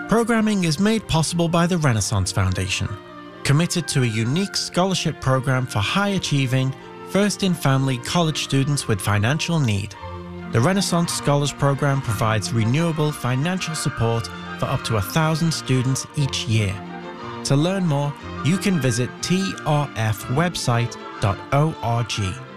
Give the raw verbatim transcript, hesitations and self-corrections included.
Programming is made possible by the Renaissance Foundation, committed to a unique scholarship program for high-achieving, first-in-family college students with financial need. The Renaissance Scholars Program provides renewable financial support for up to a thousand students each year. To learn more, you can visit t r f website dot org.